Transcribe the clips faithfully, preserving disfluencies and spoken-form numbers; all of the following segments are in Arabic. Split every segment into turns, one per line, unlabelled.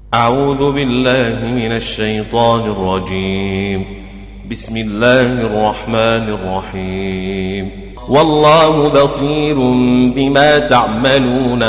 أعوذ بالله من الشيطان الرجيم. بسم الله الرحمن الرحيم. والله بصير بما تعملون.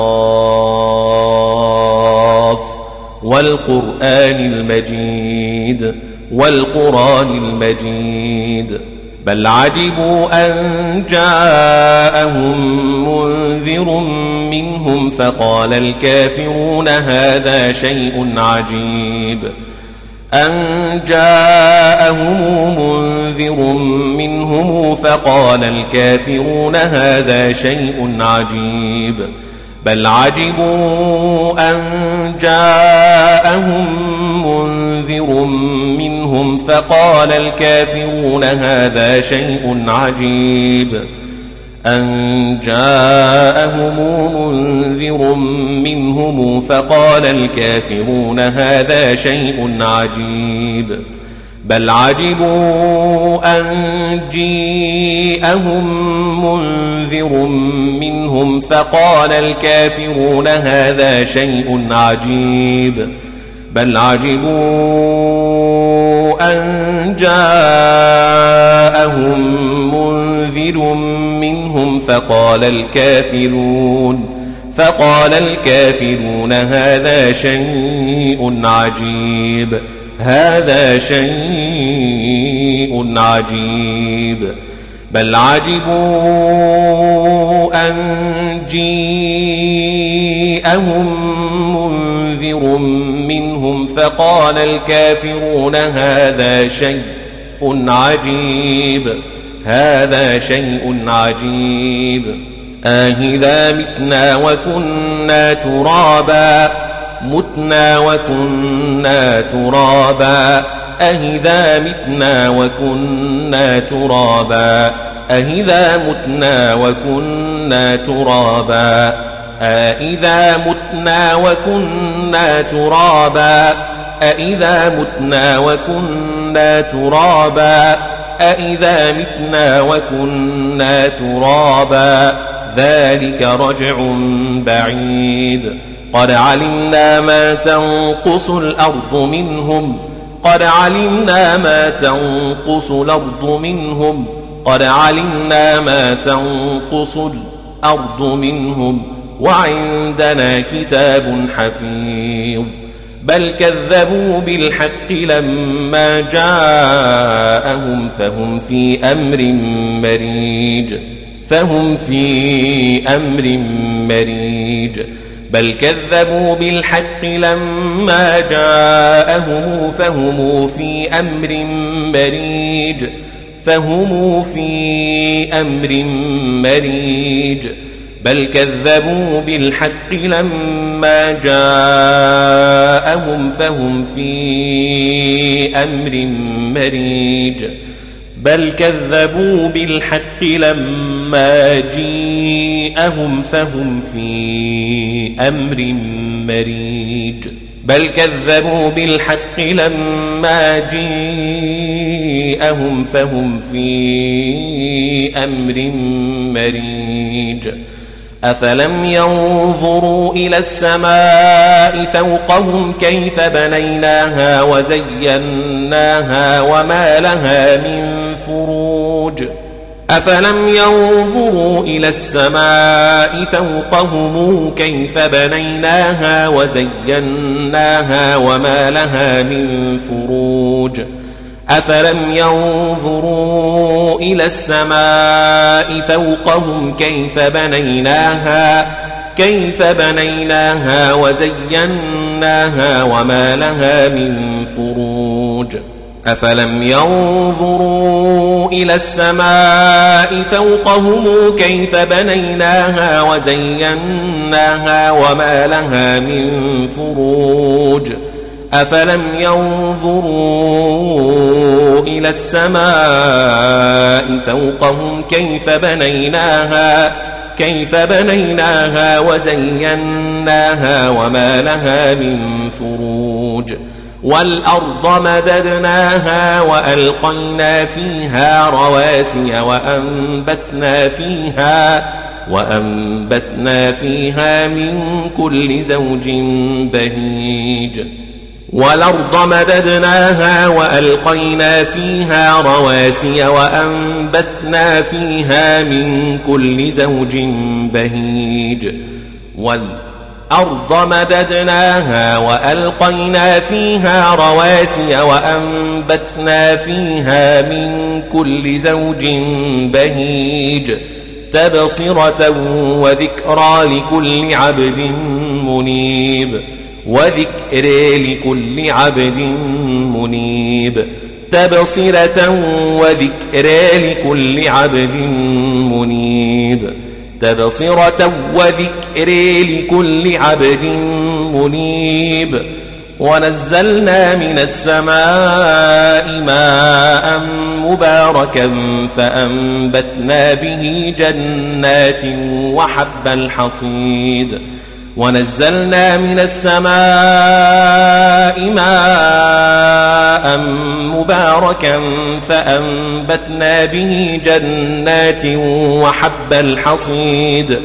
قاف والقرآن المجيد والقرآن المجيد. بل عجبوا أن جاءهم منذر منهم فقال الكافرون هذا شيء عجيب. أن جاءهم منذر منهم فقال الكافرون هذا شيء عجيب. بل عجبوا أن جاءهم منذر منهم فقال الكافرون هذا شيء عجيب. أن جاءهم منذر منهم فقال الكافرون هذا شيء عجيب. بل عجبوا أن جاءهم منذر منهم فقال الكافرون هذا شيء عجيب. بل عجبوا أن جاءهم منذر منهم فقال الكافرون فقال الكافرون هذا شيء عجيب. هذا شيء عجيب. بل عجبوا أن جاءهم منذر منهم فقال الكافرون هذا شيء عجيب. هذا شيء عجيب. أإذا متنا وكنا ترابا متنا وكنا ترابا أإذا متنا وكنا ترابا أإذا متنا وكنا ترابا أإذا متنا وكنا ترابا أإذا متنا وكنا ترابا أإذا متنا وكنا ترابا ذلك رجع بعيد. قد علمنا ما تنقص الأرض منهم قد علمنا ما تنقص الأرض منهم قد علمنا ما تنقص الأرض منهم وعندنا كتاب حفيظ. بل كذبوا بالحق لما جاءهم فهم في أمر مريج فهم في أمر مريج. بل كذبوا بالحق لما جاءهم فهم في أمر مريج فهم في أمر مريج. بل كذبوا بالحق لما جاءهم فهم في أمر مريج. بل كذبوا بالحق لما جاءهم فهم في أمر مريج. بل كذبوا بالحق لما جاءهم فهم في أمر مريج. أفلم ينظروا إلى السماء فوقهم كيف بنيناها وزيناها وما لها من فروج. أفلم ينظروا إلى السماء فوقهم كيف بنيناها وزيناها وما لها من فروج. أفلم ينظروا إلى السماء فوقهم كيف بنيناها كيف بنيناها وزيناها وما لها من فروج. أفلم ينظروا إلى السماء فوقهم كيف بنيناها وزيناها وما لها من فروج. أفلم ينظروا إلى السماء فوقهم كيف بنيناها كيف بنيناها وزيناها وما لها من فروج. والأرض مددناها وألقينا فيها رواسي وأنبتنا فيها وأنبتنا فيها من كل زوج بهيج والأرض مددناها وألقينا فيها رواسي وأنبتنا فيها من كل زوج بهيج والأرض مددناها وألقينا فيها رواسي وأنبتنا فيها من كل زوج بهيج تبصرة وذكرى لكل عبد منيب وذكر لكل عبد منيب تبصرة وذكر لكل عبد منيب تبصرة وذكر لكل عبد منيب ونزلنا من السماء ماء مباركا فأنبتنا به جنات وحب الحصيد ونزلنا من السماء ماء مباركا فأنبتنا به جنات وحب الحصيد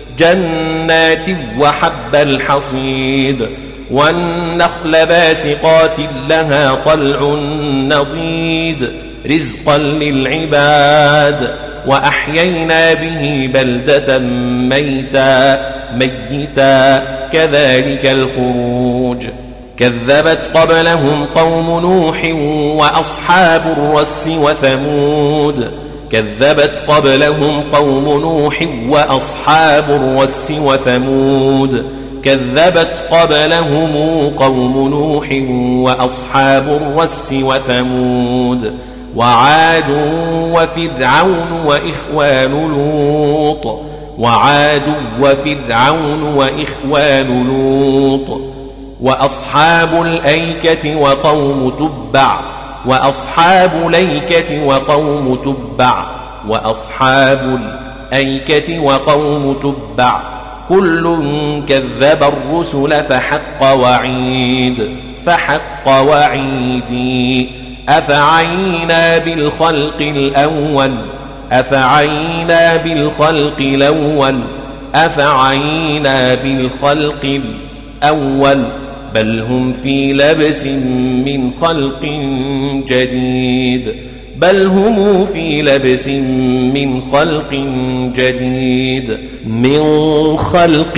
جنات وحب الحصيد والنخل باسقات لها طلع نضيد رزقا للعباد وأحيينا به بلدة ميتا ميتا كذلك الخروج كذبت قبلهم قوم نوح وأصحاب الرس وثمود كذبت قبلهم قوم نوح وأصحاب الرس وثمود كذبت قبلهم قوم نوح وأصحاب الرس وثمود وعاد وفرعون وإخوان لوط وعاد وفرعون وإخوان لوط وأصحاب الأيكة وقوم تبع وأصحاب الأيكة وقوم تبع وأصحاب الأيكة وقوم تبع كل كذب الرسل فحق وعيد فحق وعيدي أفعينا بالخلق الأول أفعينا بالخلق الأول أفعينا بالخلق الأول بل هم في لبس من خلق جديد بل هم في لبس من خلق جديد من خلق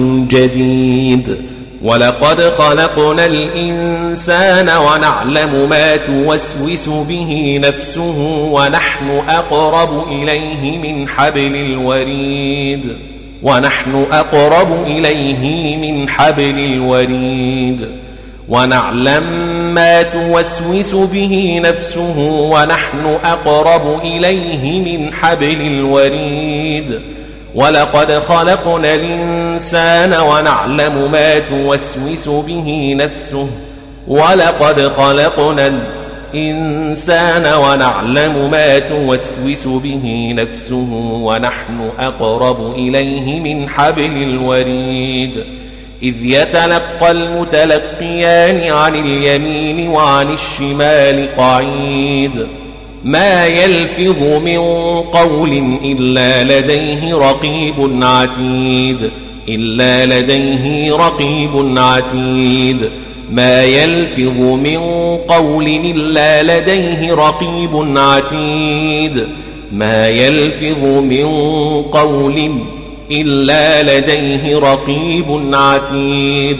جديد ولقد خلقنا الإنسان ونعلم ما توسوس به نفسه ونحن أقرب إليه من حبل الوريد ونحن أقرب إليه من حبل الوريد ونعلم ما توسوس به نفسه ونحن أقرب إليه من حبل الوريد ولقد خلقنا الإنسان ونعلم ما توسوس به نفسه ولقد خلقنا الإنسان ونعلم ما توسوس به نفسه ونحن أقرب إليه من حبل الوريد إذ يتلقى المتلقيان عن اليمين وعن الشمال قعيد ما يلفظ من قول إلا لديه رقيب عتيد إلا لديه رقيب عتيد ما يلفظ من قول إلا لديه رقيب عتيد ما يلفظ من قول إلا لديه رقيب عتيد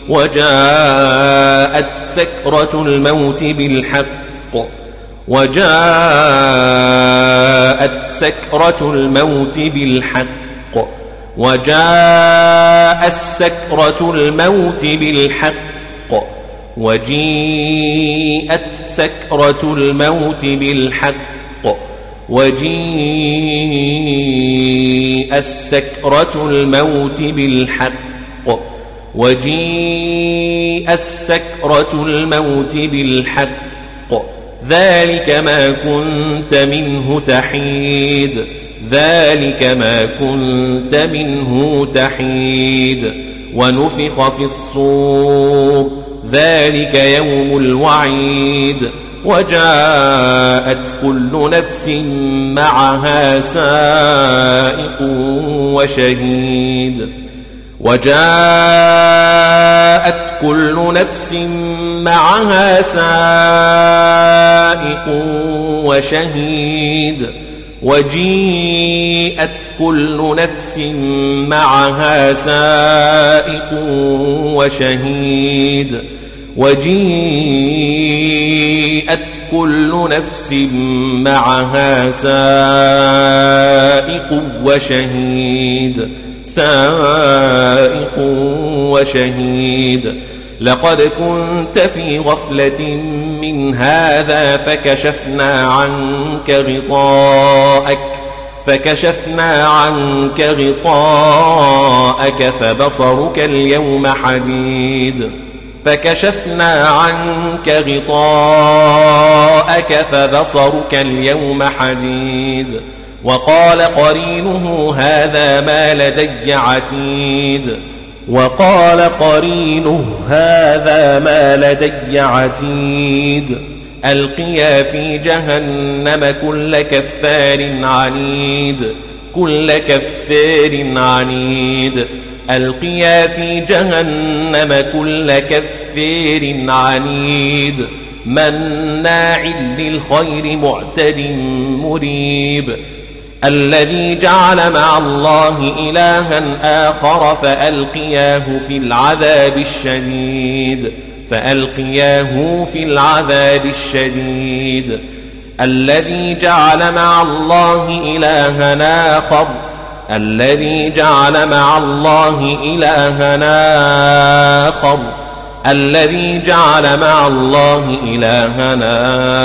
وجاءت سكرة الموت بالحق وجاءت سكرة الموت بالحق وجاء السكرة الموت بالحق وجيءت سكرة الموت بالحق وجيء السكرة الموت بالحق وجيء السكرة الموت بالحق ذلك ما كنت منه تحيد ذلك ما كنت منه تحيد ونفخ في الصور ذلك يوم الوعيد وجاءت كل نفس معها سائق وشهيد وجاءت كل نفس معها سائق وشهيد وجيءت كل نفس معها سائق وشهيد وجيءت كل نفس معها سائق وشهيد سائق وشهيد لقد كنت في غفلة من هذا فكشفنا عنك غطاءك فكشفنا عنك غطاءك فبصرك اليوم حديد فكشفنا عنك غطاءك فبصرك اليوم حديد وقال قرينه هذا ما لدي عتيد وقال قرينه هذا ما لدي عتيد ألقيا في جهنم كل كفار عنيد كل كفار عنيد ألقيا في جهنم كل كفار عنيد مناع للخير معتد مريب الذي جعل مع الله إلها آخر فألقياه في العذاب الشديد فألقياه في العذاب الشديد الذي جعل مع الله إلها آخر الذي جعل مع الله إلها آخر الذي جعل مع الله إلها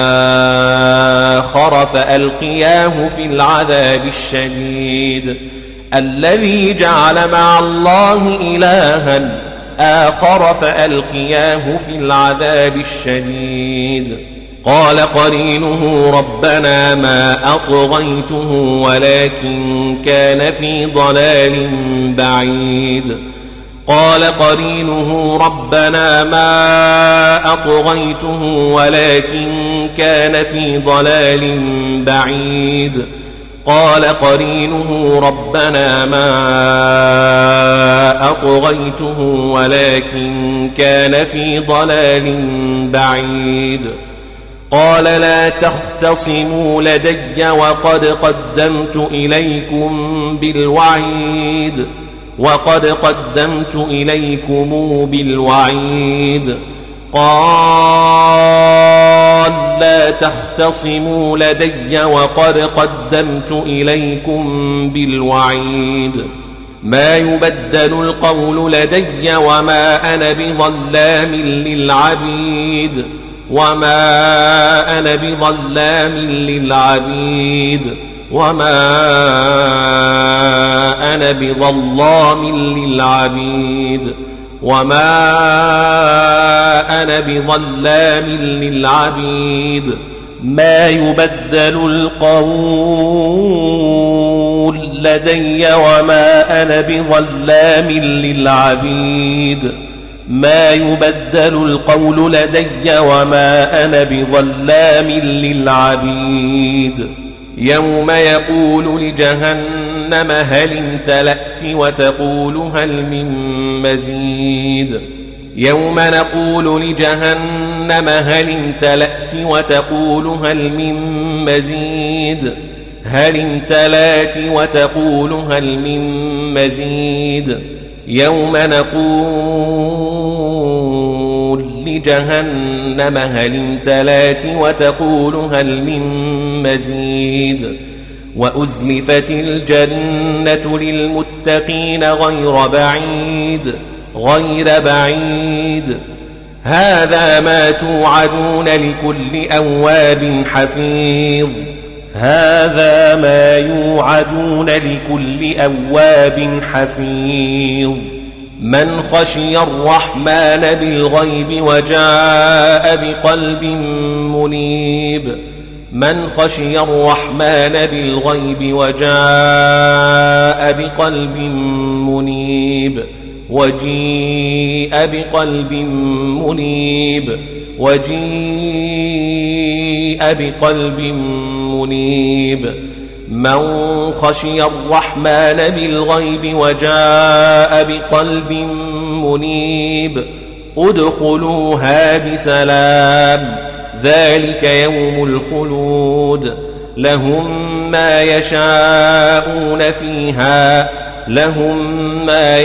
آخر فألقياه في العذاب الشديد الذي جعل مع الله إلها آخر فألقياه في العذاب الشديد قال قرينه ربنا ما أطغيته ولكن كان في ضلال بعيد قال قرينه ربنا ما أطغيته ولكن كان في ضلال بعيد قال قرينه ربنا ما أطغيته ولكن كان في ضلال بعيد قال لا تختصموا لدي وقد قدمت إليكم بالوعيد وقد قدمت إليكم بالوعيد قال لا تختصموا لدي وقد قدمت إليكم بالوعيد ما يبدل القول لدي وما أنا بظلام للعبيد وما أنا بظلام للعبيد وما أنا بظلام للعبيد وما أنا بظلام للعبيد ما يبدل القول لدي وما أنا بظلام للعبيد ما يبدل القول لدي وما أنا بظلام للعبيد يوم يقول لجهنم هل امتلأت وتقول هل من مزيد يوم نقول لجهنم هل امتلأت وتقول هل من مزيد هل امتلأت وتقول هل من مزيد يوم نقول لجهنم هل امتلأت وتقول هل من مزيد وأزلفت الجنة للمتقين غير بعيد غير بعيد هذا ما توعدون لكل أواب حفيظ هذا ما يوعدون لكل أواب حفيظ من خشي الرحمن بالغيب وجاء بقلب منيب من خشي الرحمن بالغيب وجاء بقلب منيب وجيء بقلب منيب وجيء بقلب منيب من خشي الرحمن بالغيب وجاء بقلب منيب ادخلوها بسلام ذلك يوم الخلود لهم ما يشاءون فيها لهم ما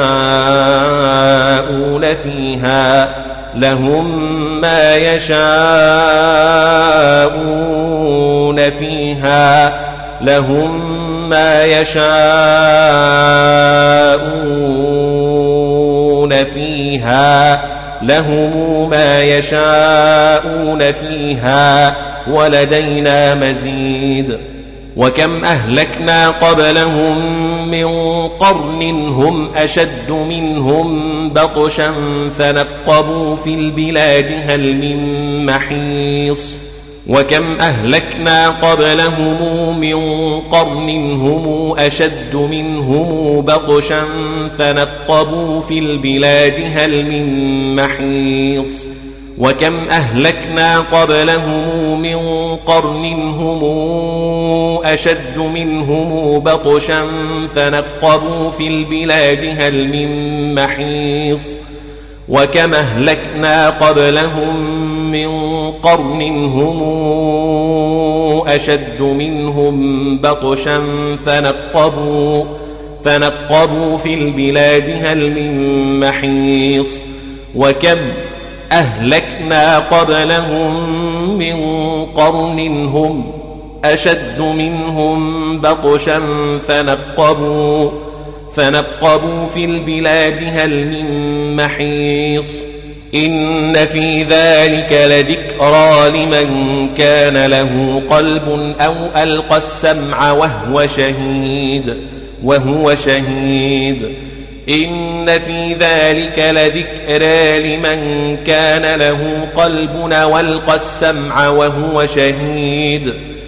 يشاءون فيها لهم ما يشاءون فيها لهم ما يشاءون فيها لهم ما يشاءون فيها ولدينا مزيد وكم أهلكنا قبلهم من قرن هم أشد منهم بطشا فنقبوا في البلاد هل من محيص وكم أهلكنا قبلهم من قرن هم أشد منهم بطشا فنقبوا في البلاد هل من محيص وكم أهلكنا قبلهم من قرن هم أشد منهم بطشا فنقبوا في البلاد هل من محيص وكم أهلكنا قبلهم من قرن هم أشد منهم بطشا فنقبوا فنقبوا في البلاد هل من محيص وكم أهلكنا قبلهم من قرن هم أشد منهم بطشا فنقبوا فنقبوا في البلاد هل من محيص إن في ذلك لذكرى لمن كان له قلب أو ألقى السمع وهو شهيد وهو شهيد إن في ذلك لذكرى لمن كان له قلب أو ألقى السمع وهو شهيد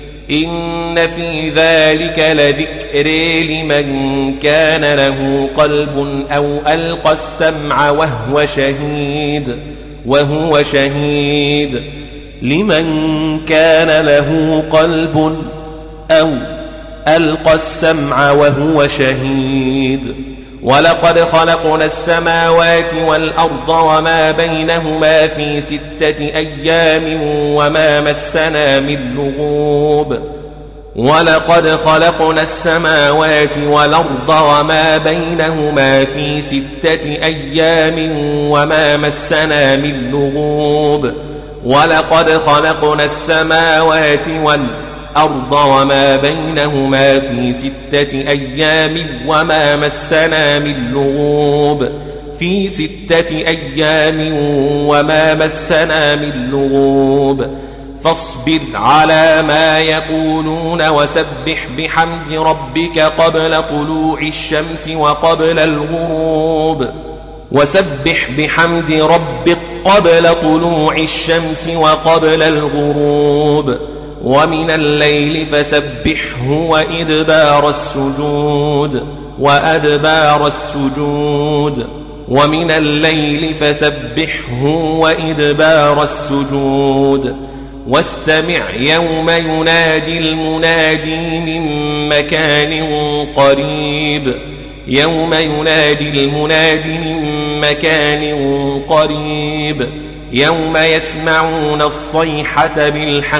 إن في ذلك لذكرى لمن كان له قلب أو ألقى السمع وهو شهيد وهو شهيد لمن كان له قلب أو ألقى السمع وهو شهيد ولقد خلقنا السماوات والأرض وما بينهما في ستة أيام وما مسنا من لغوب ولقد خلقنا السماوات والأرض وما بينهما في ستة أيام وما مسنا من لغوب ولقد خلقنا السماوات والأرض الأرض وما بينهما في ستة أيام وما مسنا من لغوب في ستة أيام وما مسنا من لغوب فاصبر على ما يقولون وسبح بحمد ربك قبل طلوع الشمس وقبل الغروب وسبح بحمد ربك قبل طلوع الشمس وقبل الغروب ومن الليل فسبحه وإدبار السجود وأدبار السجود ومن الليل فسبحه وإدبار السجود واستمع يوم ينادي المنادي من مكان قريب يوم ينادي المنادي من مكان قريب يوم يسمعون الصيحة بالحق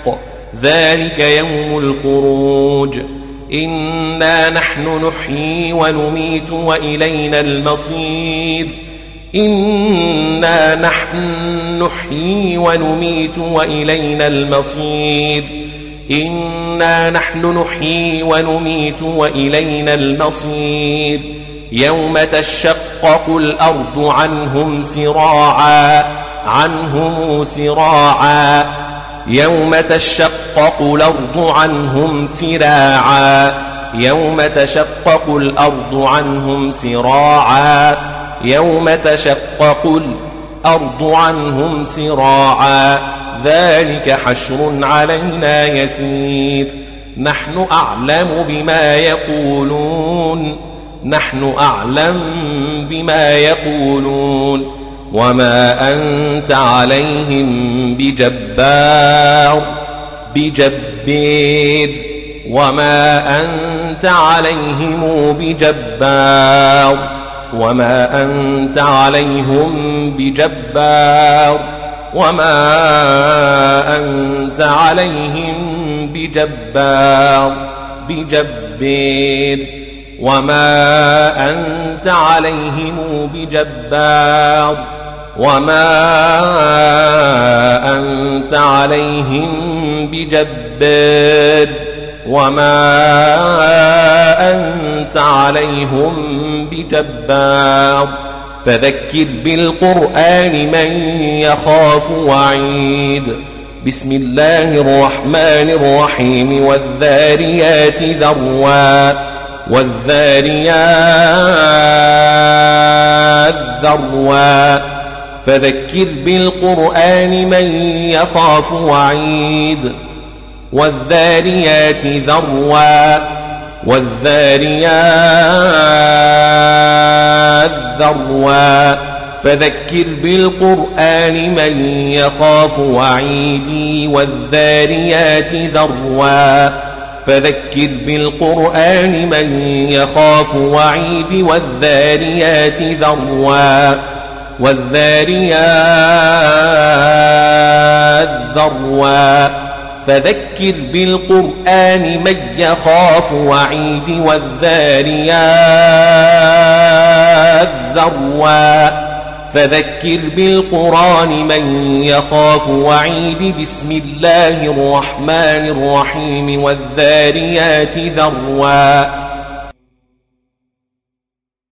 ذلك يوم الخروج إنا نحن نحيي ونميت وإلينا المصير إنا نحن نحيي ونميت وإلينا المصير إنا نحن نحيي ونميت وإلينا المصير يوم تشقق الأرض عنهم سراعا عنهم سراعا يوم تشقق الأرض عنهم سراعا يوم تشقق الأرض عنهم سراعا يوم تشقق الأرض عنهم سراعا ذلك حشر علينا يسير نحن أعلم بما يقولون نحن أعلم بما يقولون وما أنت عليهم بجبار بجبير وما أنت عليهم بجبار وما أنت عليهم بجبار وما أنت عليهم بجبار بجبير وما أنت عليهم بجبار وما أنت عليهم بجبار وما أنت عليهم بجبار فذكر بالقرآن من يخاف وعيد. بسم الله الرحمن الرحيم والذاريات ذروا والذاريات ذروا فذكر بالقرآن من يخاف وعيد والذاريات ذروا والذاريات ذروا فذكر بالقرآن من يخاف وعيدي والذاريات ذروا فذكر بالقرآن من يخاف وعيد والذاريات ذروا والذاريات ذروا فذكر بالقرآن من يخاف وعيد والذاريات ذروا فذكر بالقرآن من يخاف وعيد. بسم الله الرحمن الرحيم والذاريات ذروا